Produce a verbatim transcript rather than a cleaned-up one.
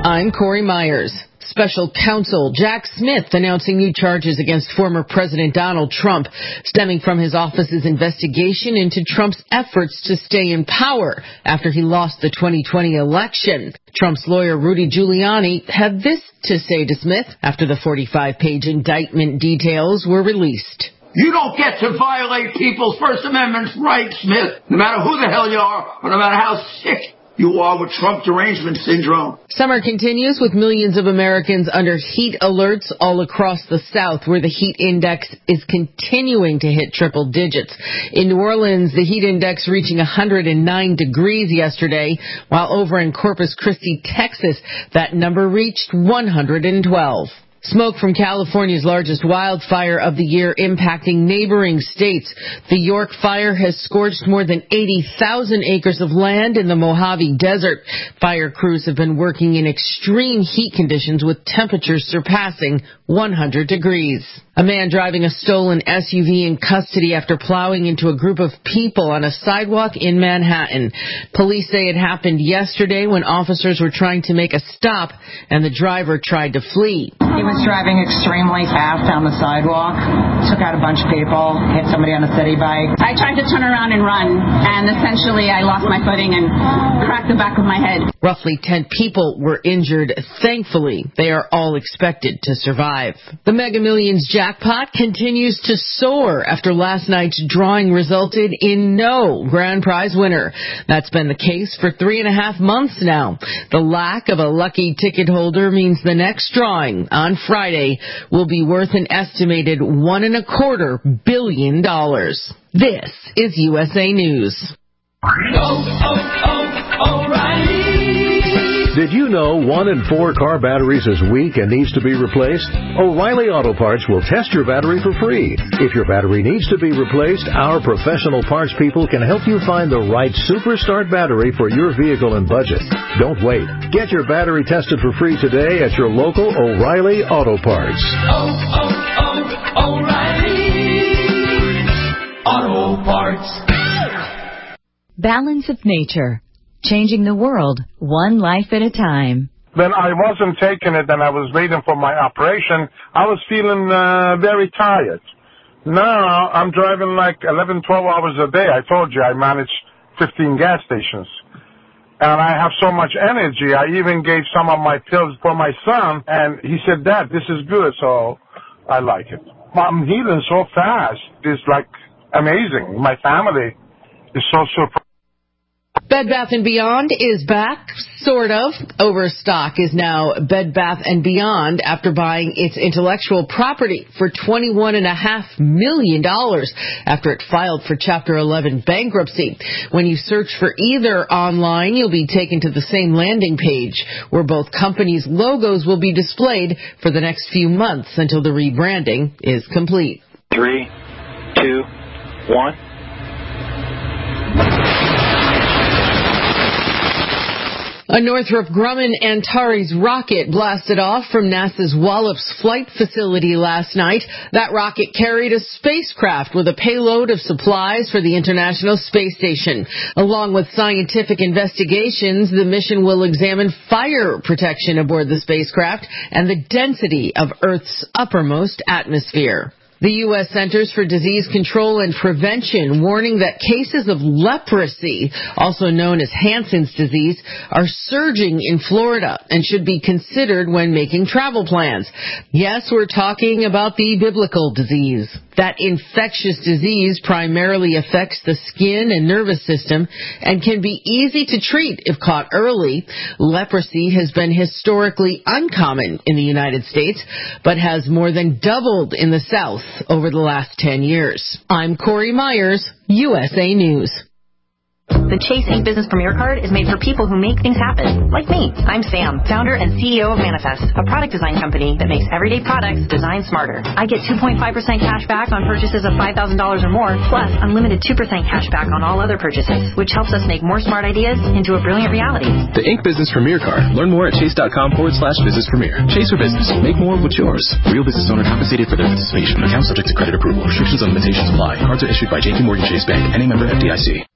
I'm Corey Myers. Special counsel Jack Smith announcing new charges against former President Donald Trump, stemming from his office's investigation into Trump's efforts to stay in power after he lost the twenty twenty election. Trump's lawyer Rudy Giuliani had this to say to Smith after the forty-five page indictment details were released. You don't get to violate people's First Amendment rights, Smith, no matter who the hell you are or no matter how sick you are with Trump derangement syndrome. Summer continues with millions of Americans under heat alerts all across the South, where the heat index is continuing to hit triple digits. In New Orleans, the heat index reaching one hundred nine degrees yesterday, while over in Corpus Christi, Texas, that number reached one hundred twelve. Smoke from California's largest wildfire of the year impacting neighboring states. The York fire has scorched more than eighty thousand acres of land in the Mojave Desert. Fire crews have been working in extreme heat conditions with temperatures surpassing one hundred degrees. A man driving a stolen S U V in custody after plowing into a group of people on a sidewalk in Manhattan. Police say it happened yesterday when officers were trying to make a stop and the driver tried to flee. He was driving extremely fast down the sidewalk, took out a bunch of people, hit somebody on a city bike. I tried to turn around and run, and essentially I lost my footing and cracked the back of my head. Roughly ten people were injured. Thankfully, they are all expected to survive. The Mega Millions jackpot continues to soar after last night's drawing resulted in no grand prize winner. That's been the case for three and a half months now. The lack of a lucky ticket holder means the next drawing on Friday will be worth an estimated one and a quarter billion dollars. This is U S A News. Oh, oh, oh, O'Reilly. Did you know one in four car batteries is weak and needs to be replaced? O'Reilly Auto Parts will test your battery for free. If your battery needs to be replaced, our professional parts people can help you find the right Super Start battery for your vehicle and budget. Don't wait. Get your battery tested for free today at your local O'Reilly Auto Parts. Oh, oh, oh, O'Reilly Auto Parts. Balance of nature. Changing the world, one life at a time. When I wasn't taking it and I was waiting for my operation, I was feeling uh, very tired. Now I'm driving like eleven, twelve hours a day. I told you I manage fifteen gas stations. And I have so much energy. I even gave some of my pills for my son, and he said, Dad, this is good, so I like it. I'm healing so fast. It's like amazing. My family is so surprised. Bed Bath and Beyond is back, sort of. Overstock is now Bed Bath and Beyond after buying its intellectual property for twenty-one point five million dollars after it filed for Chapter eleven bankruptcy. When you search for either online, you'll be taken to the same landing page where both companies' logos will be displayed for the next few months until the rebranding is complete. Three, two, one. A Northrop Grumman Antares rocket blasted off from NASA's Wallops Flight Facility last night. That rocket carried a spacecraft with a payload of supplies for the International Space Station. Along with scientific investigations, the mission will examine fire protection aboard the spacecraft and the density of Earth's uppermost atmosphere. The U S Centers for Disease Control and Prevention warning that cases of leprosy, also known as Hansen's disease, are surging in Florida and should be considered when making travel plans. Yes, we're talking about the biblical disease. That infectious disease primarily affects the skin and nervous system and can be easy to treat if caught early. Leprosy has been historically uncommon in the United States, but has more than doubled in the South over the last ten years. I'm Corey Myers, U S A News. The Chase Ink Business Premier Card is made for people who make things happen, like me. I'm Sam, founder and C E O of Manifest, a product design company that makes everyday products designed smarter. I get two point five percent cash back on purchases of five thousand dollars or more, plus unlimited two percent cash back on all other purchases, which helps us make more smart ideas into a brilliant reality. The Ink Business Premier Card. Learn more at chase.com forward slash business premier. Chase for business. Make more of what's yours. Real business owner compensated for their participation. Account subject to credit approval. Restrictions and limitations apply. Cards are issued by J P Morgan Chase Bank. Any member F D I C.